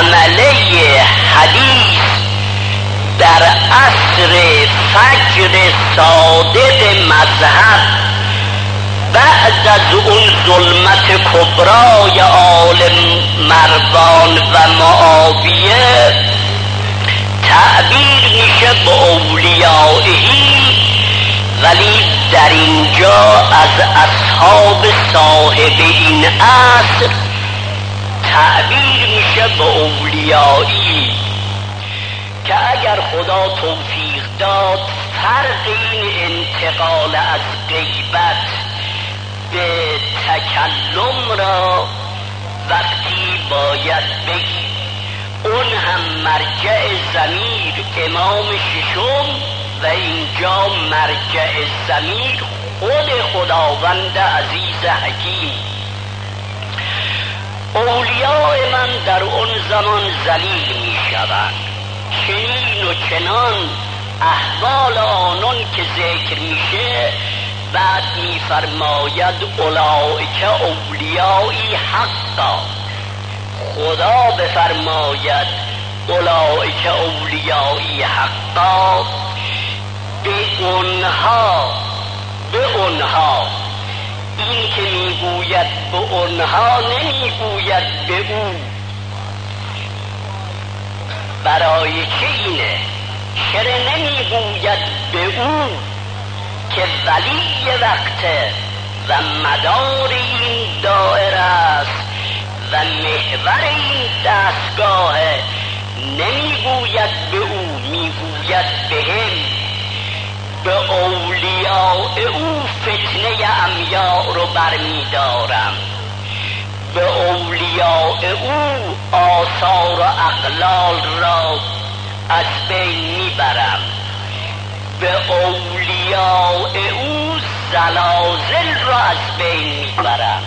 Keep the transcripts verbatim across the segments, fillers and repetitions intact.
حمله حدیث در عصر فجر صادق مذهب بعد از اون ظلمت کبرای آل مروان و معاویه تعبیر میشه به اولیائهی، ولی در اینجا از اصحاب صاحب این عصر تعبیر میشه به اولیایی که اگر خدا توفیق داد فرق این انتقال از غیبت به تکلم را وقتی باید بگی. اون هم مرجع ضمیر امام ششم و اینجا مرجع ضمیر خود خداوند عزیز حکیم. اولیاء من در اون زمان ذلیل می شوند، چنین و چنان احوال آنان که ذکر میشه. بعد می فرماید اولئک اولیایی حقا، خدا بفرماید اولئک اولیایی حقا، به اونها به اونها این که میگوید به اونها نمیگوید به او. برای چه اینه؟ چرا نمیگوید به او که ولی وقته و مدار این دائره است و محور این دستگاه؟ نمیگوید به او، میگوید به هم. به اولیاء او فتنه عمیاء رو برمیدارم، به اولیاء او آثار و اقلال را از بین میبرم، به اولیاء او زلازل را از بین میبرم.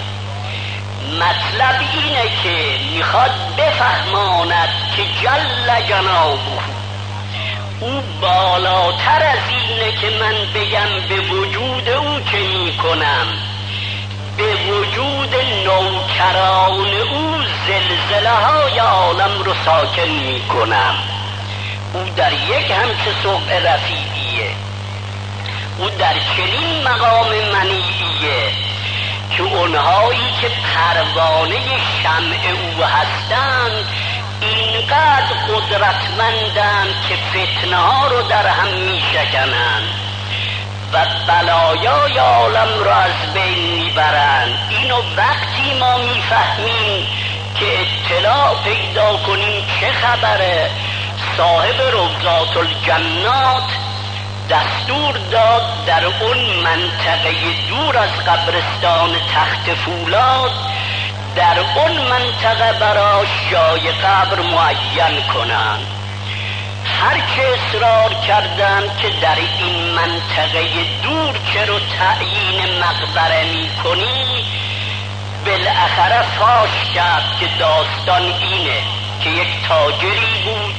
مطلب اینه که میخواد بفهماند که جل جنابه او بالاتر از اینه که من بگم به وجود او چه میکنم. به وجود نوکران او زلزله های عالم رو ساکن میکنم. او در یک همچه صبح رفیعیه، او در چنین مقام منیعیه که اونهایی که پروانه شمع او هستند اینقدر قدرتمندند که فتنه ها رو در هم می شکنند و بلایای عالم را از بین می برند. اینو وقتی ما می فهمیم که اطلاع پیدا کنیم چه خبره. صاحب روضات الجنات دستور داد در اون منطقه دور از قبرستان تخت فولاد، در اون منطقه براش جای قبر معین کنند. هر که اصرار کردند که در این منطقه دور چرا تعیین مقبره می کنی، بالاخره فاش کرد که داستان اینه که یک تاجری بود.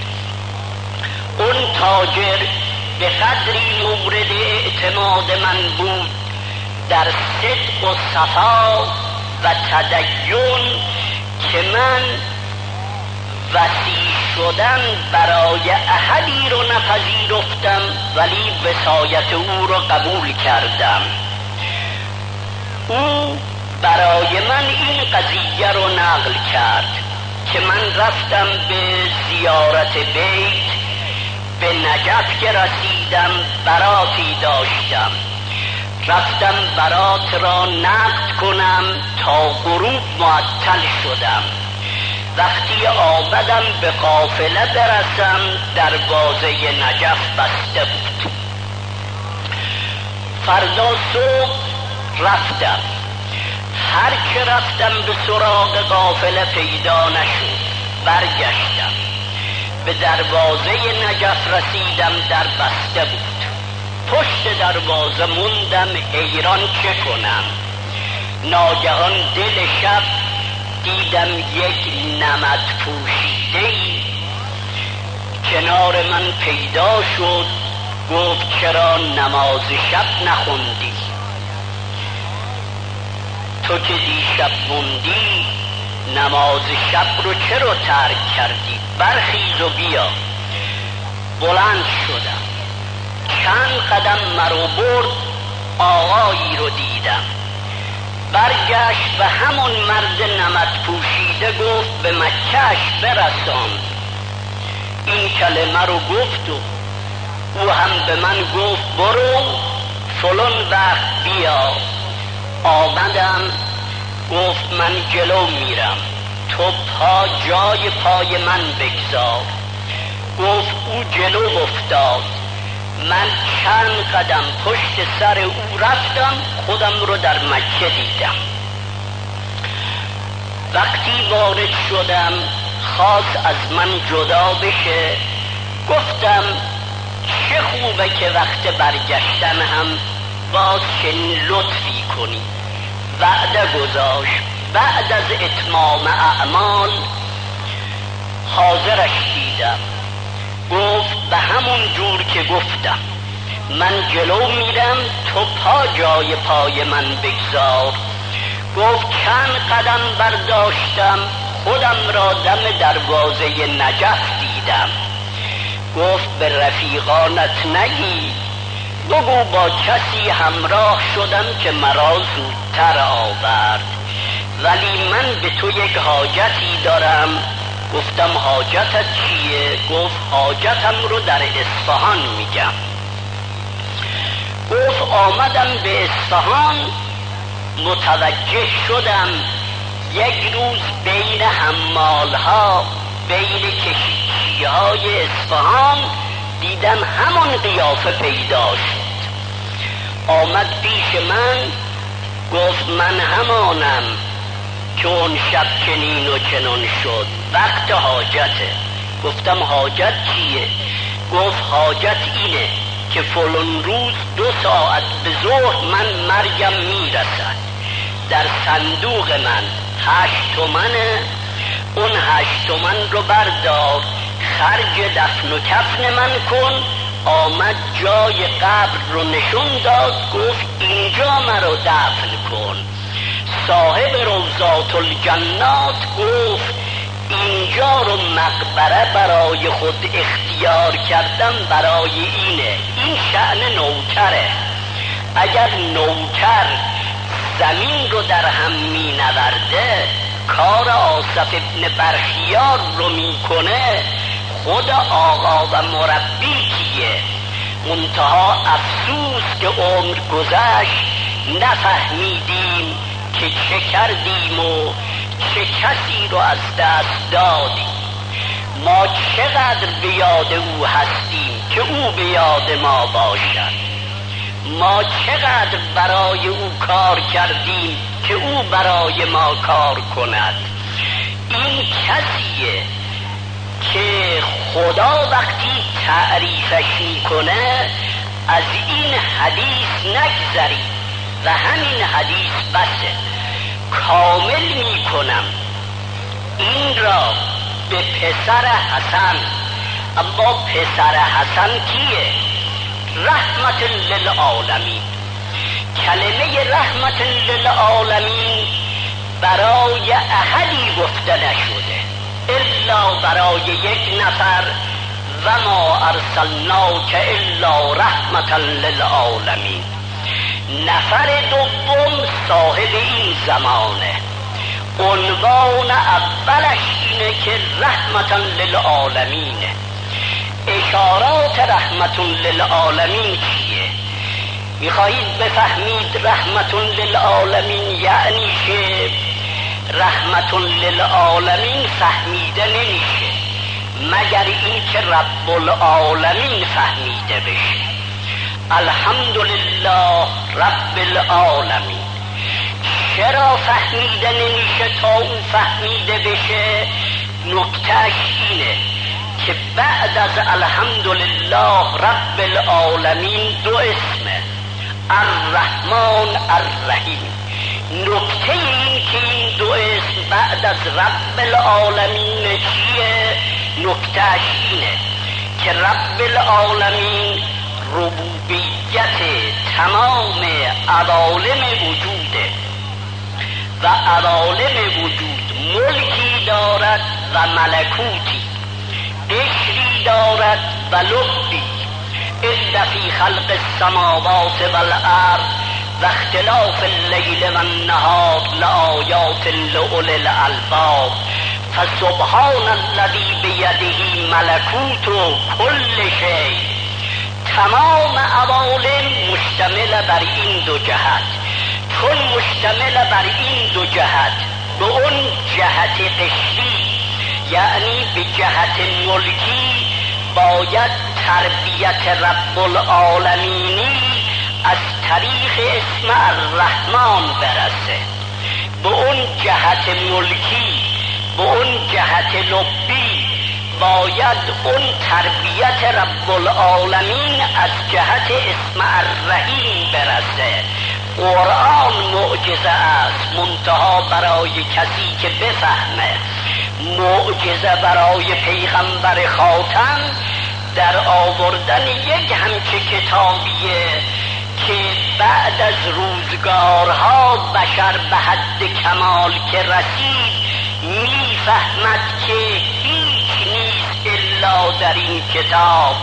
اون تاجر به قدری مورد اعتماد من بود در صدق و صفا و تدین که من وصی شدن برای احدی رو نپذیرفتم، ولی وصایت او رو قبول کردم. او برای من این قضیه رو نقل کرد که من رفتم به زیارت بیت. به نجف که رسیدم براتی داشتم، رفتم برات را نقد کنم تا غروب معطل شدم. وقتی آمدم به قافله برسم دروازه نجف بسته بود. فردا صبح رفتم، هر که رفتم به سراغ قافله پیدا نشد. برگشتم به دروازه نجف رسیدم، در بسته بود. پشت دروازه موندم حیران چه کنم. ناگهان دل شب دیدم یک نمد پوشیده‌ای کنار من پیدا شد. گفت چرا نماز شب نخوندی؟ تو که دیشب موندی نماز شب رو چرا ترک کردی؟ برخیز و بیا. بلند شدم، چند قدم مرو برد، آقایی رو دیدم. برگشت و همون مرد نمد پوشیده گفت به مکهش برسان. این کلمه رو گفت و او هم به من گفت برو فلان وقت بیا. آمدم، گفت من جلو میرم، تو پا جای پای من بگذار. گفت او جلو افتاد، من چند قدم پشت سر او رفتم، خودم رو در مکه دیدم. وقتی وارد شدم خواست از من جدا بشه. گفتم چه خوبه که وقت برگشتن هم باز چنین لطفی کنی. وعده گذاشت بعد از اتمام اعمال حاضرش دیدم. گفت به همون جور که گفتم، من جلو میرم، تو پا جای پای من بگذار. گفت چند قدم برداشتم، خودم را دم دروازه نجف دیدم. گفت به رفیقانت نگی، بگو با کسی همراه شدم که مرا زودتر آورد، ولی من به تو یک حاجتی دارم. گفتم حاجتت چیه؟ گفت حاجتم رو در اصفهان میگم. گفت آمدم به اصفهان، متوجه شدم یک روز بین حمال ها، بین کشیکی های اصفهان دیدم همون قیافه پیدا شد. آمد پیش من، گفت من همانم که اون شب چنین و چنون شد، وقت حاجته. گفتم حاجت چیه؟ گفت حاجت اینه که فلان روز دو ساعت به ظهر من مرگم میرسد، در صندوق من هشت تومنه، اون هشت تومن رو بردار خرج دفن و کفن من کن. آمد جای قبر رو نشون داد، گفت اینجا مرا دفن کن. صاحب روضات الجنات گفت اینجا رو مقبره برای خود اختیار کردم، برای اینه، این شأن نوکره. اگر نوکر زمین رو در هم می نورده، کار آصف ابن برخیار رو میکنه، خود آقا و مربی کیه؟ منتها افسوس که عمر گذشت نفهمیدیم که چه کردیم و چه کسی رو از دست دادیم. ما چقدر به یاد او هستیم که او به یاد ما باشد. ما چقدر برای او کار کردیم که او برای ما کار کند. این کسیه که خدا وقتی تعریفش میکنه از این حدیث نگذری و همین حدیث بسه. کامل میکنم این را به پسر حسن. اما پسر حسن کیه؟ رحمت للعالمین. کلمه رحمت للعالمین برای احدی گفته نشده الا برای یک نفر، و ما ارسلناک الا رحمت للعالمین. نفر دوم صاحب این زمانه، عنوان اولش اینه که رحمت للعالمینه. اشارات رحمت للعالمین چیه؟ میخواهید بفهمید رحمت للعالمین یعنی که رحمت للعالمین فهمیده نمیشه مگر این که رب العالمین فهمیده بشه. الحمدلله رب العالمین. چرا فهمیده نمیشه تا او فهمیده بشه؟ نکتهش اینه که بعد از الحمدلله رب العالمین دو اسمه، الرحمن الرحیم. نکته این که این دو اسم بعد از رب العالمین چیه؟ نکتهش اینه که رب العالمین ربوبیت تمام عوالم وجوده و عوالم وجود ملکی دارد و ملکوتی، قشری دارد و لبی. ان فی خلق السماوات والارض و اختلاف اللیل و النهار لآیات لأولی الالباب. فسبحان الذی بیده ملکوت کل شیء. تمام عوالم مشتمل بر این دو جهت. چون مشتمل بر این دو جهت، به اون جهت قشری یعنی به جهت ملکی باید تربیت رب العالمینی از طریق اسم الرحمن برسه. به اون جهت ملکی، به اون جهت لبی باید اون تربیت رب العالمین از جهت اسم الرحیم برسه. قرآن معجزه است، منتها برای کسی که بفهمه. معجزه برای پیغمبر خاتم در آوردن یک همچه کتابیه که بعد از روزگارها بشر به حد کمال که رسید میفهمد که هیچ نیست الا در این کتاب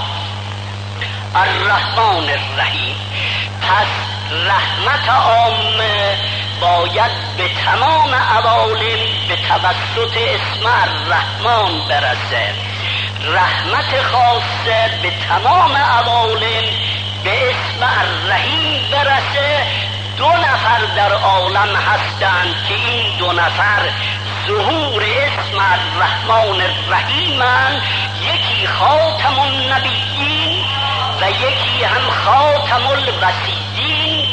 الرحمن الرحیم. پس رحمت عامه باید به تمام عوالم به توسط اسم الرحمن برسه. رحمت خاصه به تمام عوالم به اسم الرحیم برسه. دو نفر در عالم هستند که این دو نفر ظهور اسم الرحمن الرحیمند. یکی خاتم النبیین و یکی هم خاتم الوصیین.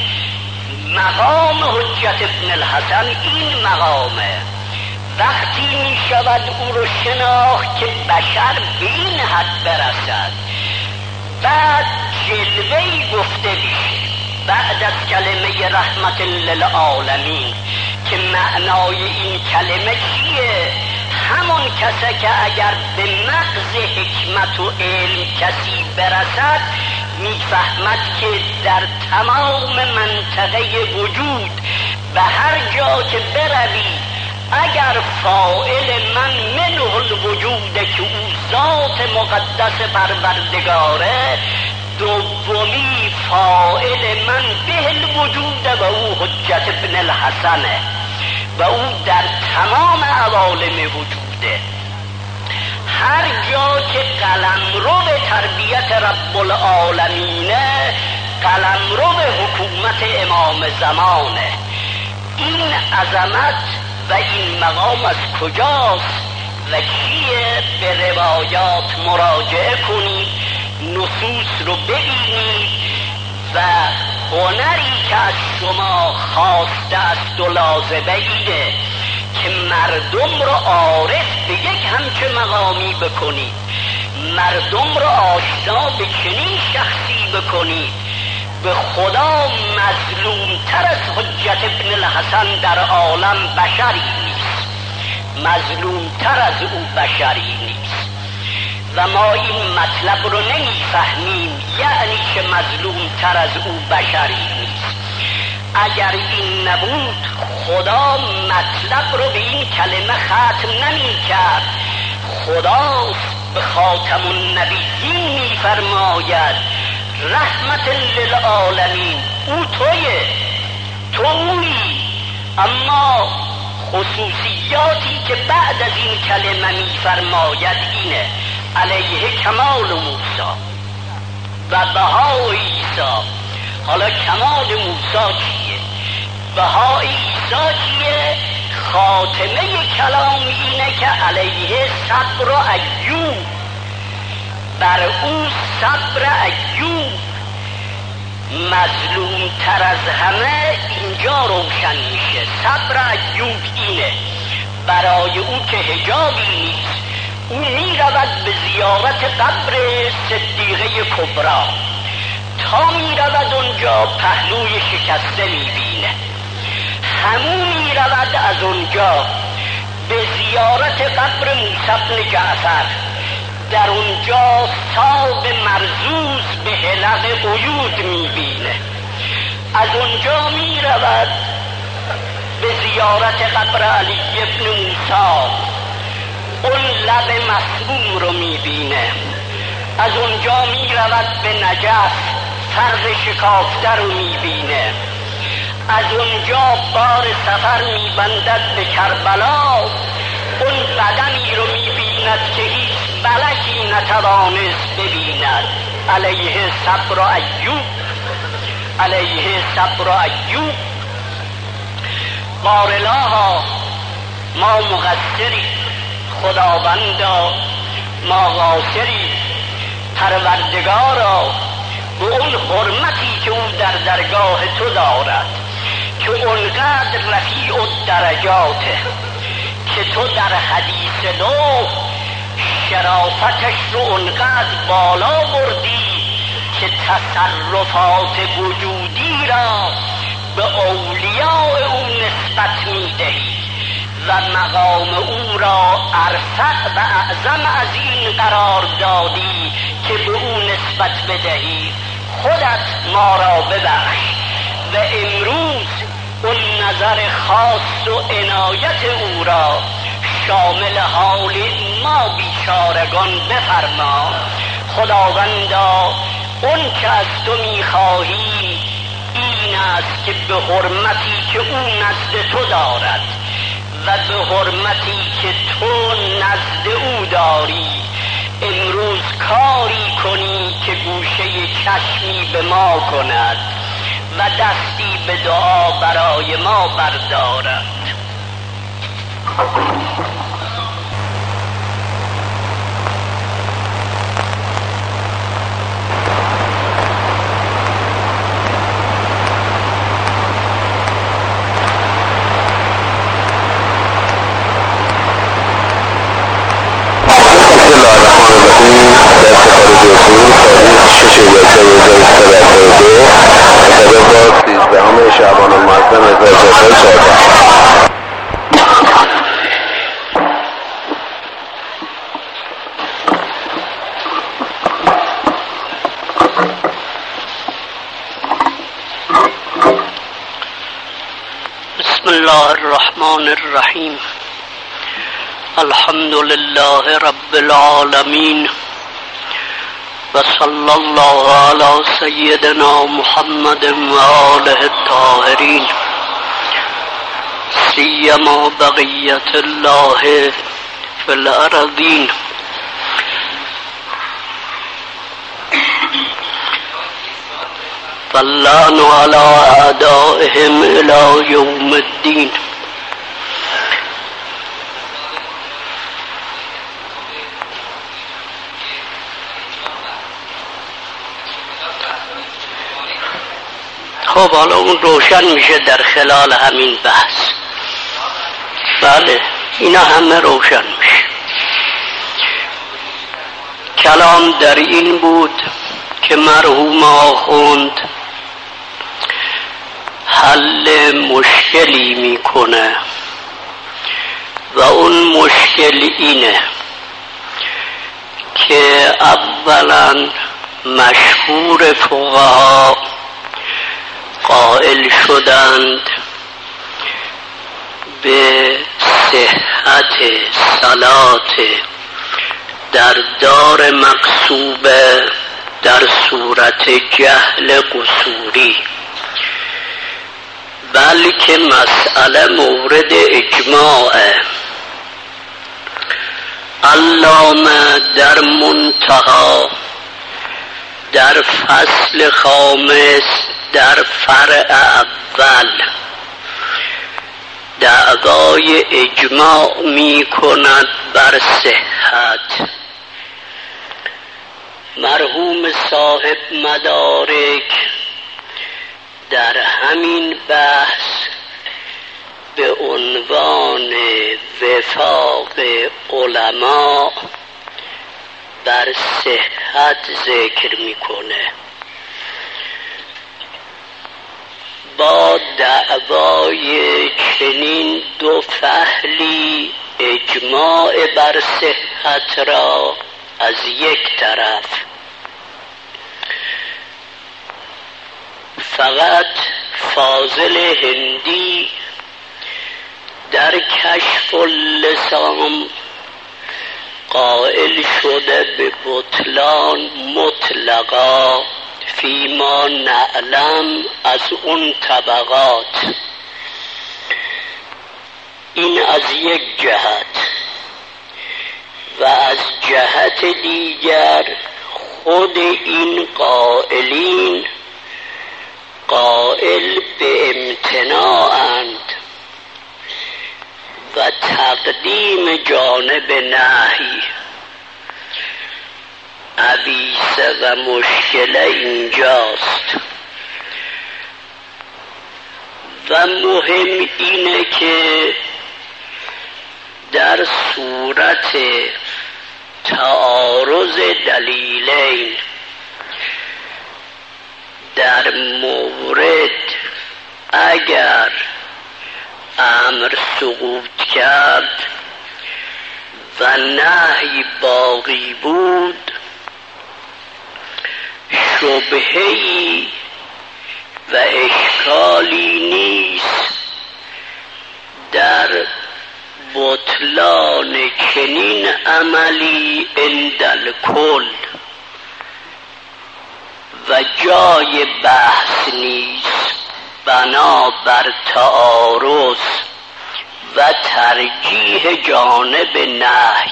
مقام حجت ابن الحسن این مقامه. وقتی می شود او رو شناخت که بشر به این حد برسد، بعد جلوه‌ای گفته میشه بعد از کلمه رحمت للعالمین که معنای این کلمه چیه؟ همون کسی که اگر به مغز حکمت و علم کسی برسد میفهمد که در تمام منطقه وجود به هر جا که بروی اگر فاعل من منه الوجود که او ذات مقدس پروردگاره، دومی فاعل من به الوجود و او حجت ابن الحسنه و او در تمام عوالم وجوده. هر جا که قلمرو به تربیت رب العالمینه، قلمرو به حکومت امام زمانه. این عظمت و این مقام از کجاست و چیه؟ به روایات مراجعه کنید، نصوص رو ببینید و هنری که از شما خواسته است و لازمه اینه که مردم رو عارف به یک همچه مقامی بکنید، مردم رو آشنا به چنین شخصی بکنید. به خدا مظلوم تر از حجت ابن الحسن در عالم بشری نیست، مظلوم تر از او بشری نیست. و ما این مطلب رو نمیفهمیم، یعنی که مظلوم تر از او بشری نیست. اگر این نبود خدا مطلب رو به این کلمه ختم نمی کرد. خدا به خاتم النبیین می فرماید رحمت للعالمین، او تویه، تو اویی. اما خصوصیاتی که بعد از این کلمه می فرماید اینه: علیه کمال موسی و بهای عیسی. حالا کمال موسی چیه؟ بهای عیسی چیه؟ خاتمه کلام اینه که علیه صبر و ایوب، بر او صبر ایوب. مظلوم تر از همه اینجا روشن میشه. صبر ایوب اینه، برای او که حجابی نیست، او می رود به زیارت قبر صدیقه کبرا. تا می رود اونجا پهلوی شکسته می بینه. همون می رود از اونجا به زیارت قبر موسی بن جعفر. در اونجا ساق مرزوز به حلق عیود می بینه. از اونجا می رود به زیارت قبر علی ابن موسی، اون لب مسموم رو میبینه. از اونجا میرود به نجف، فرض شکافته رو میبینه. از اونجا بار سفر میبندد به کربلا، اون بدنی رو میبیند که هیچ ملکی نتوانست ببیند. علیه صبر ایوب، علیه صبر ایوب. بارالها ما مقصری، خداوندا ما قاصری. پروردگارا به اون حرمتی که او در درگاه تو دارد، که اونقدر رفیع الدرجاته، که تو در حدیث نو شرافتش رو اونقدر بالا بردی که تصرفات وجودی را به اولیاء او نسبت میدهی و مقام او را ارفع و اعظم از این قرار دادی که به او نسبت بدهی. خودت ما را ببخش و امروز اون نظر خاص و عنایت او را شامل حال ما بیچارگان بفرما. خداوندا اون که از تو میخواهیم این است که به حرمتی که او نزد تو دارد و به حرمتی که تو نزد او داری امروز کاری کنی که گوشه چشمی به ما کند و دستی به دعا برای ما بردارد. شعبان المعظم هزار و سیصد و چهارده. بسم الله الرحمن الرحیم. الحمد لله رب العالمین و صلی الله علی سیدنا محمد و آله الطاهرین، سیما بقیت الله فی الارضین. فاللعن علی اعدائهم الی یوم الدین. خب حالا اون روشن میشه در خلال همین بحث. بله اینا همه روشن میشه. کلام در این بود که مرحوم آخوند حل مشکلی میکنه و اون مشکل اینه که اولا مشهور فقها قائل شدند به صحت صلات در دار مقصوبه در صورت جهل قصوری، بلکه مسئله مورد اجماعه. علامه در منتها در فصل خامس در فرع اول دعوای اجماع می کند بر صحت. مرحوم صاحب مدارک در همین بحث به عنوان وفاق علما بر صحت ذکر میکنه. با دعوای چنین دو فحلی اجماع بر صحت را از یک طرف، فقط فاضل هندی در کشف اللسان قائل شده به بطلان مطلقا فیما نعلم از اون طبقات. این از یک جهت، و از جهت دیگر خود این قائلین قائل به امتناعند و تقدیم جانب نهی. عویسه و مشکل اینجاست و مهم اینه که در صورت تعارض دلیلین در مورد اگر امر سقوط کرد و نهی باقی بود، شبهه‌ای و اشکالی نیست در بطلان چنین عملی عند الکل و جای بحث نیست بنا بر تعارض و ترجیح جانب نهی.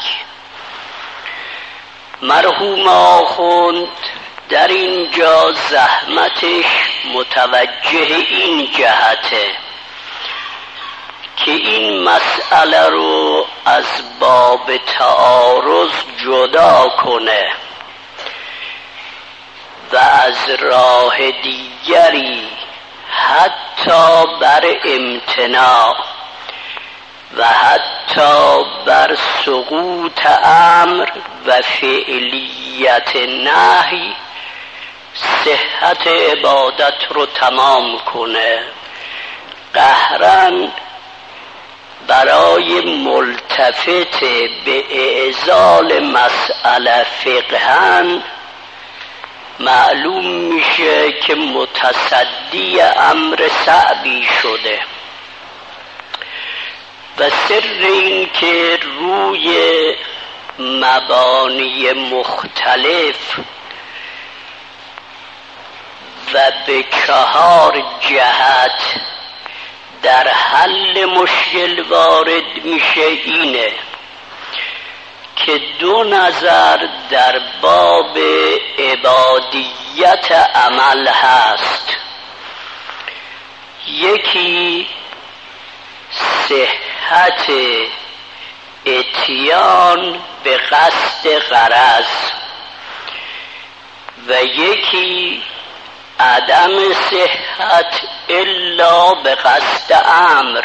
مرحوم آخوند در اینجا زحمتش متوجه این جهته که این مسئله رو از باب تعارض جدا کنه و از راه دیگری حتی بر امتناع و حتی بر سقوط امر و فعلیت نهی صحت عبادت رو تمام کنه. قهرن برای ملتفت به اعزال مسئله فقهن معلوم میشه که متصدی امر صعبی شده و سر این که روی مبانی مختلف و به چهار جهت در حل مشکل وارد میشه اینه که دو نظر در باب عبادیت عمل هست. یکی صحت اتیان به قصد غرض و یکی عدم صحت الا به قصد امر،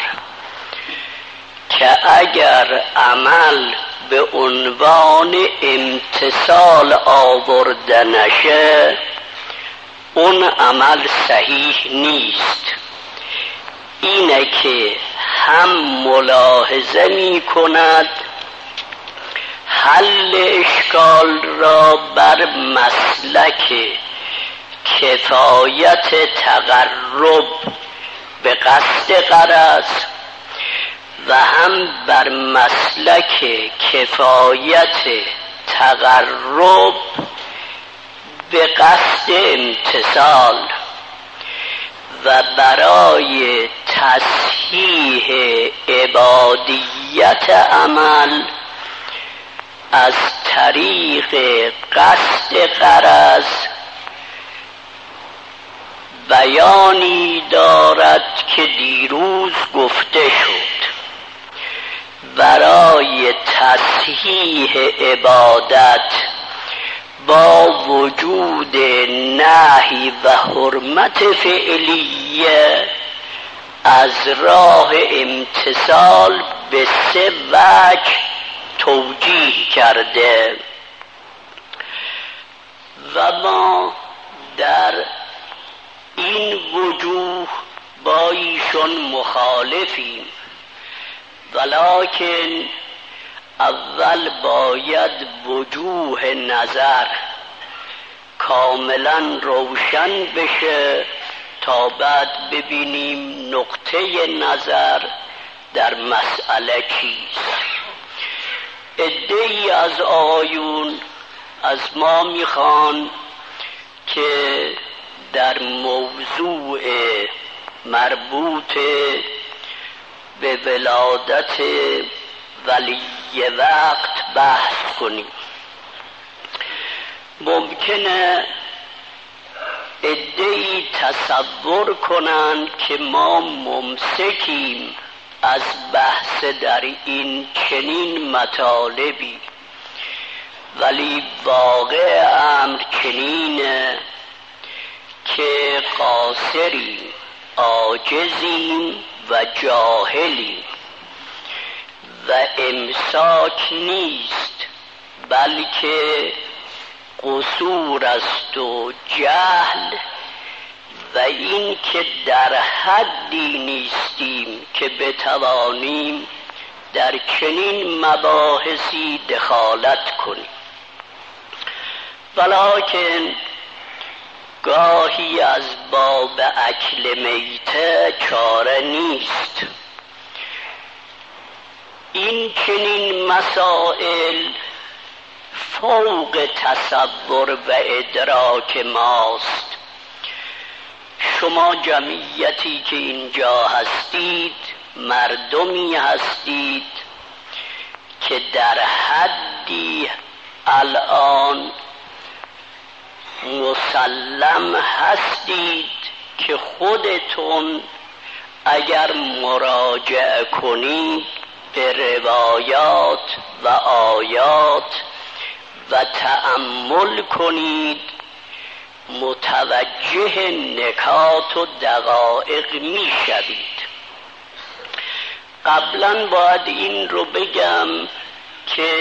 که اگر عمل به عنوان امتثال آورده نشه اون عمل صحیح نیست. اینه که هم ملاحظه می کند حل اشکال را بر مسلک کفایت تقرب به قصد غرض و هم بر مسلک کفایت تقرب به قصد امتثال و برای تصحیح عبادیت عمل از طریق قصد غرض بیانی دارد که دیروز گفته شد. برای تصحیح عبادت با وجود نهی و حرمت فعلیه از راه امتثال به سه وجه توجیه کرده و ما در این وجوه با ایشون مخالفیم، ولکن اول باید وجوه نظر کاملا روشن بشه تا بعد ببینیم نقطه نظر در مسئله چیست. عده‌ای از آقایون از ما میخوان که در موضوع مربوط به ولادت ولی وقت بحث کنیم. ممکنه عده‌ای تصور کنند که ما ممسکیم از بحث در این چنین مطالبی، ولی واقع امر چنینه که قاصریم، عاجزیم و جاهلیم و امساک نیست بلکه قصور است و جهل، و این که در حدی نیستیم که بتوانیم در چنین مباحثی دخالت کنیم. ولکن گاهی از باب اکل میته چاره نیست. این چنین مسائل فوق تصور و ادراک ماست. شما جمعیتی که اینجا هستید مردمی هستید که در حدی الان مسلم هستید که خودتون اگر مراجعه کنید به روایات و آیات و تأمل کنید متوجه نکات و دقایق می شوید. قبلا باید این رو بگم که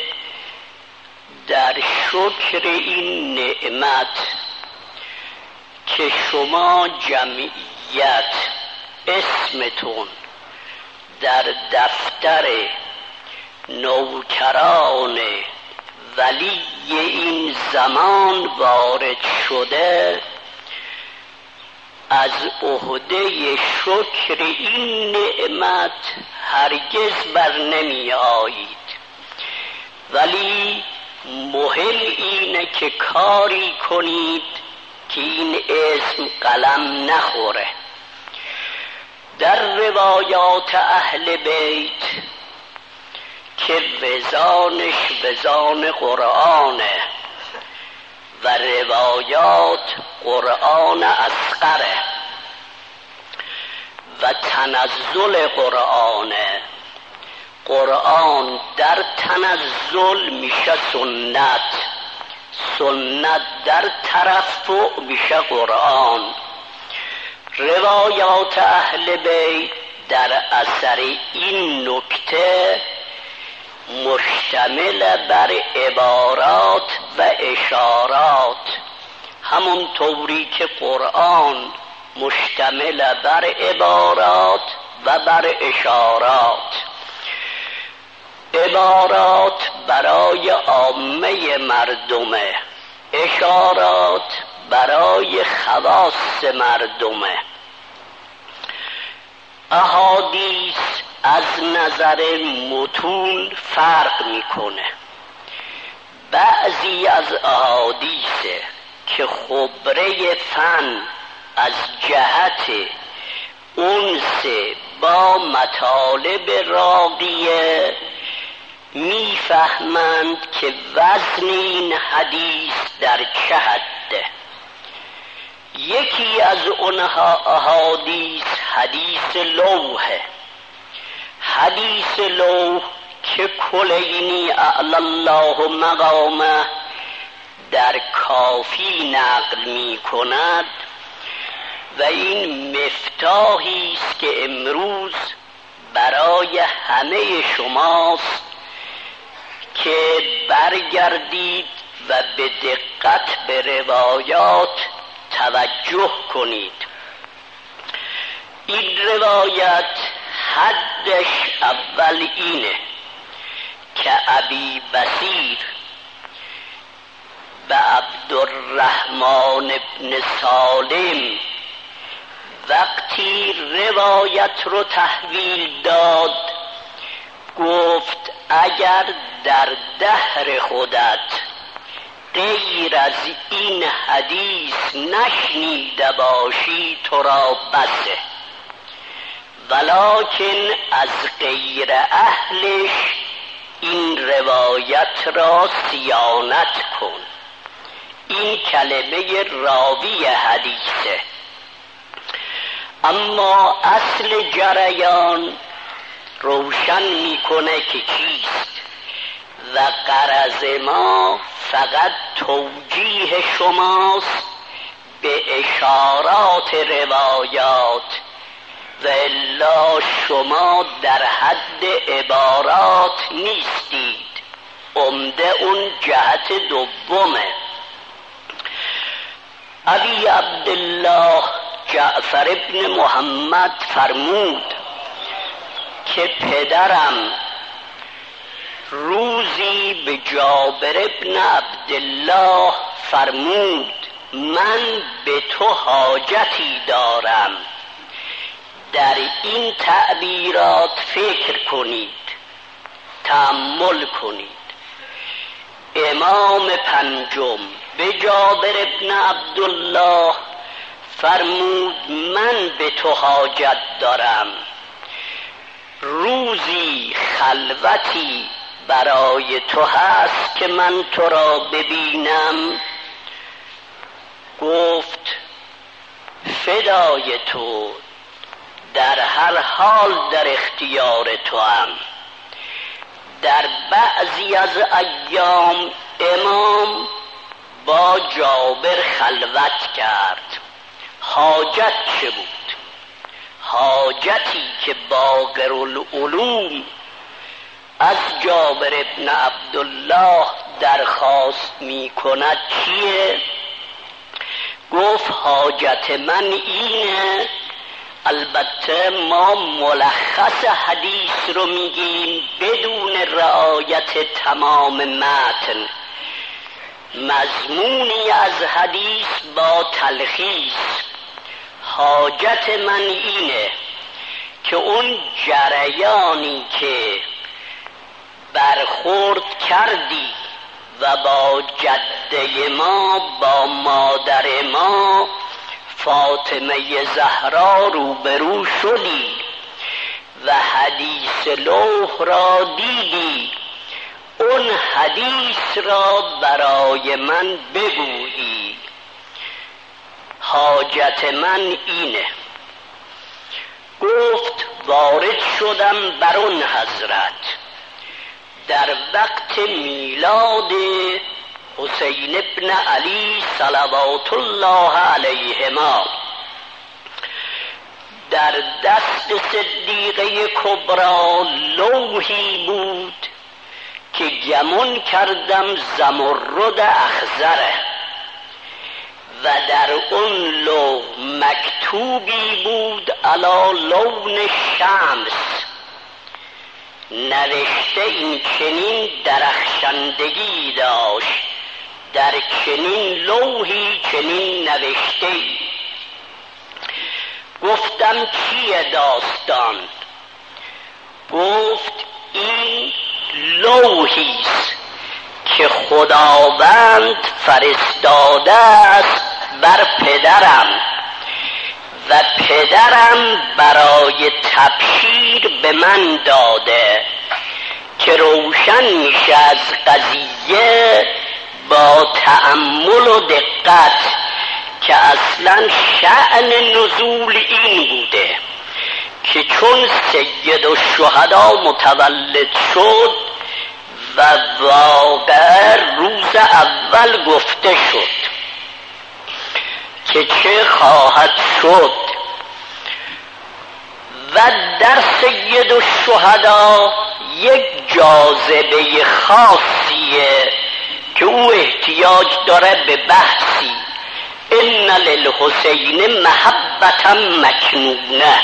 در شکر این نعمت که شما جمعیت اسمتون در دفتر نوکران ولی این زمان وارد شده، از عهده شکر این نعمت هرگز بر نمی آیید، ولی مهم اینه که کاری کنید که این اسم قلم نخوره. در روایات اهل بیت که وزانش وزان قرآنه و روایات قرآن اصغره و تنزل قرآنه، قرآن در تنزل میشه سنت، سنت در ترفع میشه قرآن. روایات اهل بیت در اثر این نکته مشتمل بر عبارات و اشارات، همون طوری که قرآن مشتمل بر عبارات و بر اشارات. عبارات برای عامه مردمه، اشارات برای خواص مردمه. احادیث از نظر متون فرق میکنه. بعضی از احادیث که خبره فن از جهت انس با مطالب راقیه میفهمند که وزن این حدیث در چه حده. یکی از اونها احادیث حدیث لوحه، حدیث لوح که کلینی اعلی الله مقامه در کافی نقل می کند و این مفتاحی است که امروز برای همه شماست که برگردید و به دقت به روایات توجه کنید. این روایت حدش اول اینه که ابی بصیر به عبدالرحمن ابن سالم وقتی روایت رو تحویل داد گفت اگر در دهر خودت غیر از این حدیث نشنیده باشی تو را بسه، ولکن از غیر اهلش این روایت را صیانت کن. این کلمه راوی حدیثه، اما اصل جریان روشن میکنه که چیست و غرض ما فقط توجیه شماست به اشارات روایات و الا شما در حد عبارات نیستید. عمده اون جهت دومه. ابی عبدالله جعفر ابن محمد فرمود که پدرم روزی به جابر ابن عبدالله فرمود من به تو حاجتی دارم. در این تعبیرات فکر کنید، تأمل کنید. امام پنجم به جابر ابن عبدالله فرمود من به تو حاجت دارم. روزی خلوتی برای تو هست که من تو را ببینم؟ گفت فدای تو، در هر حال در اختیار تو هم. در بعضی از ایام امام با جابر خلوت کرد. حاجت چه بود؟ حاجتی که باقر العلوم از جابر ابن عبدالله درخواست می کند چیه؟ گفت حاجت من اینه، البته ما ملخص حدیث رو میگیم بدون رعایت تمام متن، مضمونی از حدیث با تلخیص. حاجت من اینه که اون جریانی که برخورد کردی و با جده ما، با مادر ما فاطمه زهرا روبرو شدی و حدیث لوح را دیدی، اون حدیث را برای من بگویی. حاجت من اینه. گفت وارد شدم بر اون حضرت در وقت میلاد حسین ابن علی صلوات الله علیهما. در دست صدیقه کبرا لوحی بود که گمون کردم زمرد اخضره و در اون لوح مکتوبی بود علی لون شمس، نوشته این چنین درخشندگی داشت، در چنین لوحی چنین نوشته. گفتم چیه داستان؟ گفت این لوحیست که خداوند فرستاده است بر پدرم و پدرم برای تبشیر به من داده که روشن میشه از قضیه با تأمل و دقت که اصلا شأن نزول این بوده که چون سید الشهدا متولد شد و واقع روز اول گفته شد که چه خواهد شد و در سید الشهدا یک جاذبه خاصیه که او احتیاج داره به بحثی. ان للحسین محبتا مکنونه.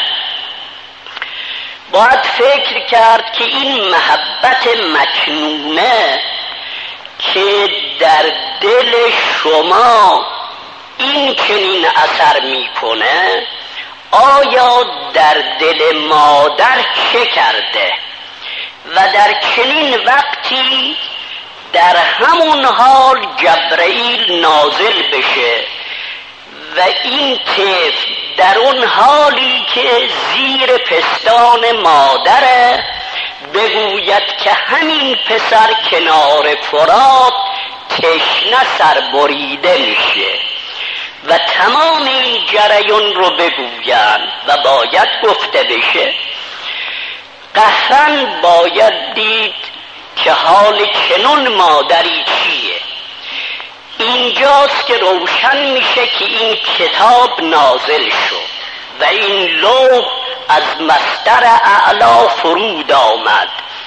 باید فکر کرد که این محبت مکنونه که در دل شما این چنین اثر میکنه، آیا در دل مادر چه کرده و در چنین وقتی در همون حال جبرئیل نازل بشه و این طفل در اون حالی که زیر پستان مادره بگوید که همین پسر کنار فرات تشنه سربریده میشه و تمام این جریان رو بگویند و باید گفته بشه. قطعاً باید دید که حال چنون مادری چیه. اینجاست که روشن میشه که این کتاب نازل شد و این لوح از مصدر اعلا فرود آمد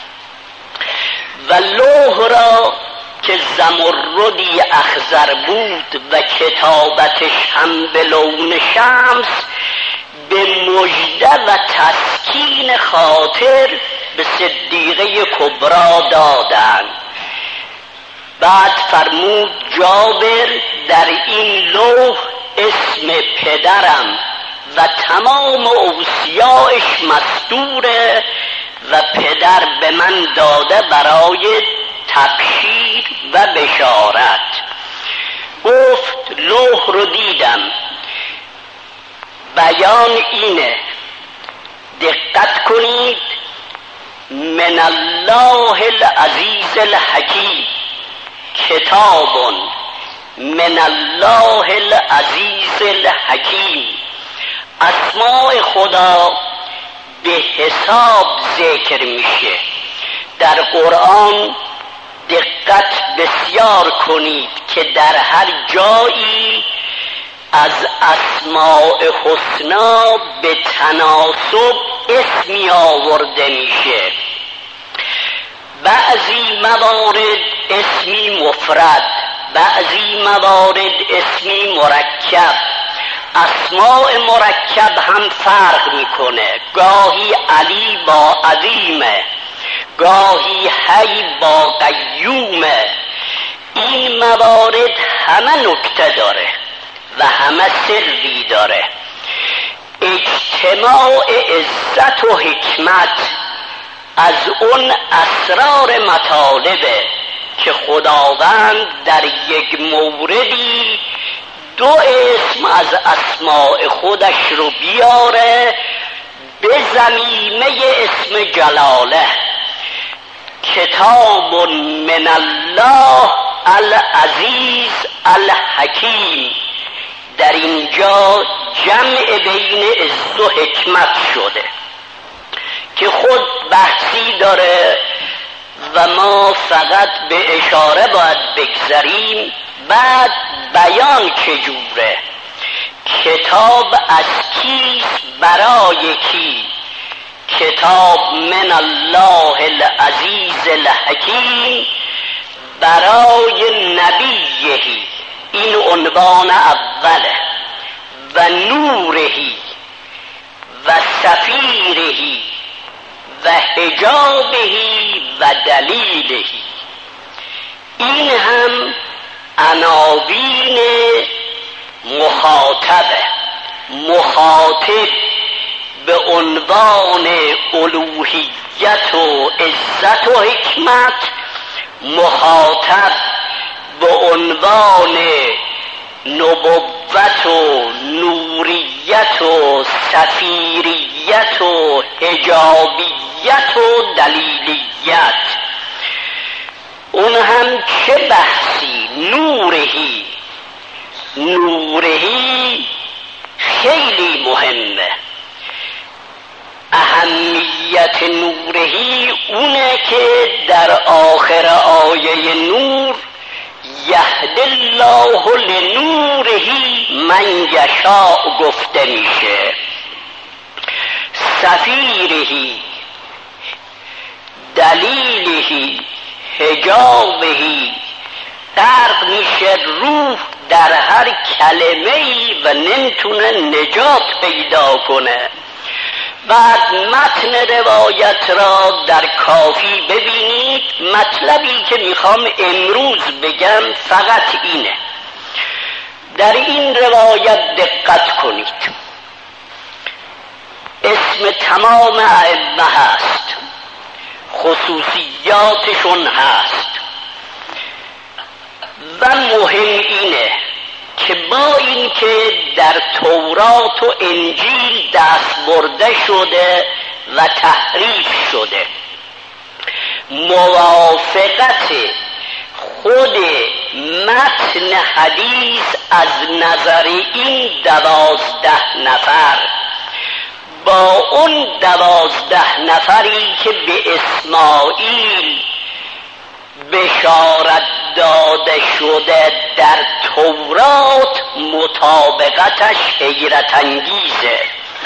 و لوح را که زمردی اخضر بود و کتابتش هم به لون شمس به مژده و تسکین خاطر به صدیقه کبری دادند. بعد فرمود جابر در این لوح اسم پدرم و تمام اوصیاش مستوره و پدر به من داده برای تبشیر و بشارت. گفت لوح رو دیدم، بیان اینه، دقت کنید، من الله العزیز الحکیم، کتاب من الله العزیز الحکیم. اسماء خدا به حساب ذکر میشه در قرآن. دقت بسیار کنید که در هر جایی از اسماء حسنا به تناسب اسمی آورده میشه. بعضی موارد اسمی مفرد، بعضی موارد اسمی مرکب. اسماء مرکب هم فرق میکنه، گاهی علی با عظیمه، گاهی حی با قیومه. این موارد همه نکته داره و همه سری داره. اجتماع عزت و حکمت از اون اسرار مطالبه که خداوند در یک موردی دو اسم از اسماء خودش رو بیاره به ضمیمه اسم جلاله. کتاب من الله العزیز الحکیم، در اینجا جمع بین عز و حکمت شده که خود بحثی داره و ما فقط به اشاره باید بگذاریم. بعد بیان چجوره، کتاب از کیست برای کی؟ کتاب من الله العزیز الحکیم برای نبیهی، این عنوان اوله، و نورهی و سفیرهی و حجابهی و دلیلهی. این هم عناوین مخاطبه. مخاطب به عنوان الوهیت و عزت و حکمت، مخاطب به عنوان نبوت و نوریت و سفیریت و حجابیت و دلیلیت. اون هم چه بحثی؟ نورهی. نورهی خیلی مهمه. اهمیت نورهی اونه که در آخر آیه نور یهد الله لنورهی من یشاء گفته میشه. سفیرهی، دلیلهی، حجابهی، غرق میشه روح در هر کلمه‌ای و نمیتونه نجات پیدا کنه. بعد متن روایت را در کافی ببینید. مطلبی که میخوام امروز بگم فقط اینه. در این روایت دقت کنید. اسم تمام ائمه هست، خصوصیاتشون هست و مهم اینه که با این که در تورات و انجیل دست برده شده و تحریف شده، موافقت خود متن حدیث از نظر این دوازده نفر با اون دوازده نفری که به اسماعیل بشارت داده شده در تورات مطابقتش حیرت انگیزه.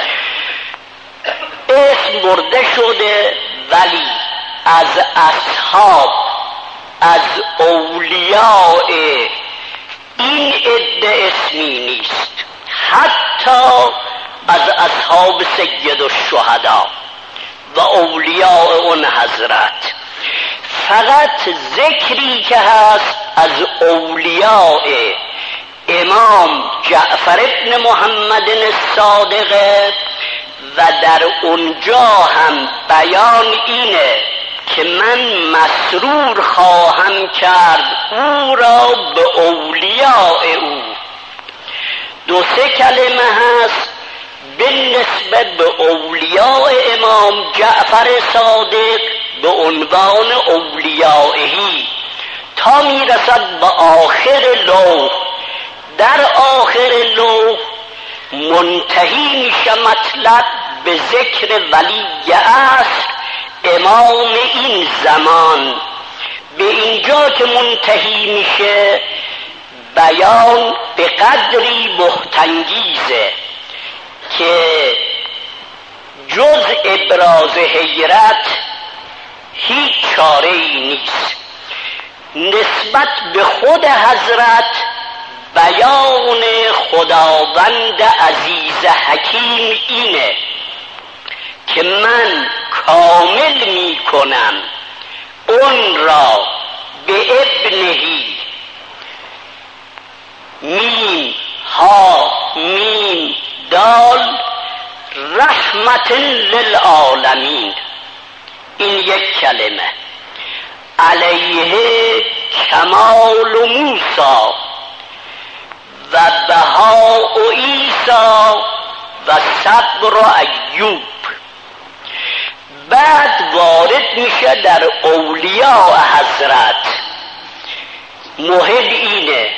اسم برده شده ولی از اصحاب، از اولیاء این عده اسمی نیست، حتی از اصحاب سید الشهدا و اولیاء اون حضرت. فقط ذکری که هست از اولیاء امام جعفر ابن محمد الصادق و در اونجا هم بیان اینه که من مسرور خواهم کرد او را به اولیاء او. دو سه کلمه هست بالنسبه به اولیاء امام جعفر صادق به عنوان اولیائهی تا میرسد به آخر لوح. در آخر لوح منتهی میشه مطلب به ذکر ولی اصل امام این زمان. به اینجا که منتهی میشه بیان به قدری بهت‌انگیزه که جز ابراز حیرت هیچ چاره ای نیست. نسبت به خود حضرت بیان خداوند عزیز حکیم اینه که من کامل می کنم اون را به ابنهی میم ها میم دال رحمت للعالمین. این یک کلمه علیه کمال موسی و بهاء عیسی و صبر و ایوب. بعد وارد میشه در اولیاء حضرت. مهم اینه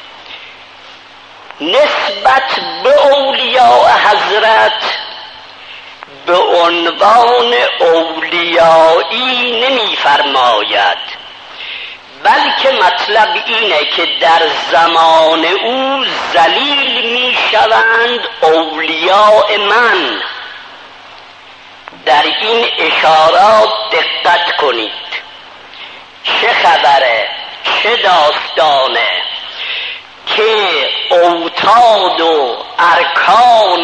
نسبت به اولیاء حضرت به عنوان اولیایی نمی فرماید، بلکه مطلب اینه که در زمان او ذلیل می شوند اولیاء من. در این اشارات دقت کنید. چه خبره، چه داستانه که اوتاد و ارکان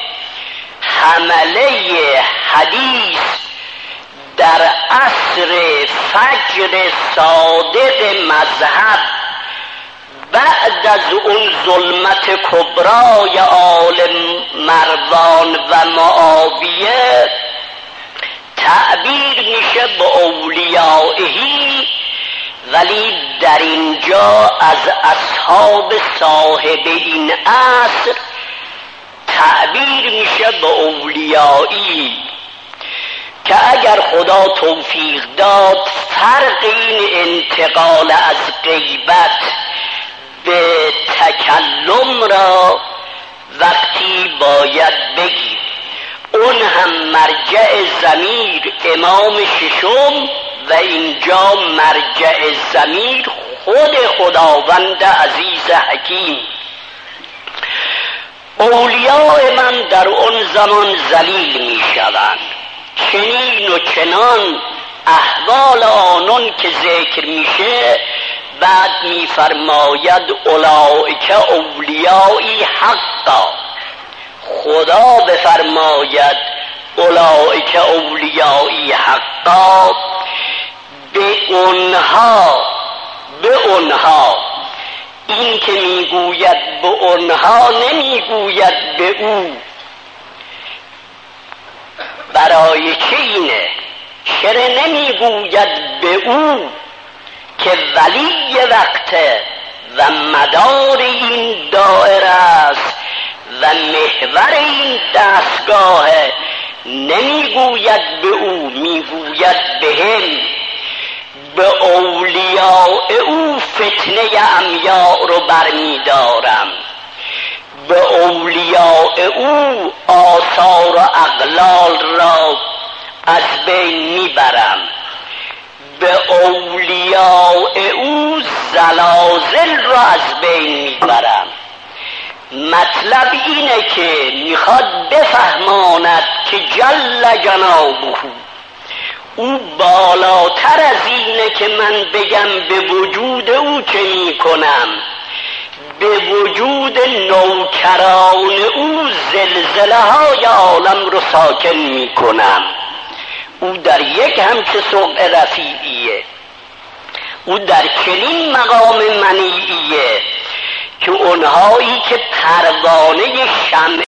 حمله حدیث در عصر فجر صادق مذهب بعد از اون ظلمت کبرای آل مروان و معاویه تعبیر میشه به اولیائهی، ولی در اینجا از اصحاب صاحب این عصر تعبیر میشه به اولیایی که اگر خدا توفیق داد فرق این انتقال از غیبت به تکلم را وقتی باید بگیم. اون هم مرجع ضمیر امام ششم و اینجا مرجع ضمیر خود خداوند عزیز حکیم. اولیاء من در اون زمان ذلیل می شوند. چنین و چنان احوال آنون که ذکر میشه. بعد می فرماید اولئک اولیایی حقا. خدا بفرماید اولئک اولیایی حقا، به اونها به اونها این که میگوید به اونها نمیگوید به او. برای چه اینه؟ چرا نمیگوید به او که ولی وقته و مدار این دائره است و محور این دستگاه؟ نمیگوید به او، میگوید به هم. به اولیاء او فتنه عمیاء رو برمیدارم، به اولیاء او آثار و اغلال را از بین میبرم، به اولیاء او زلازل را از بین میبرم. مطلب اینه که میخواد بفهماند که جل جنابه او بالاتر از اینه که من بگم به وجود او چه میکنم. به وجود نوکران او زلزله های عالم رو ساکن میکنم. او در یک همچه سوق رفیعیه، او در چنین مقام منیعیه که اونهایی که پروانه شمع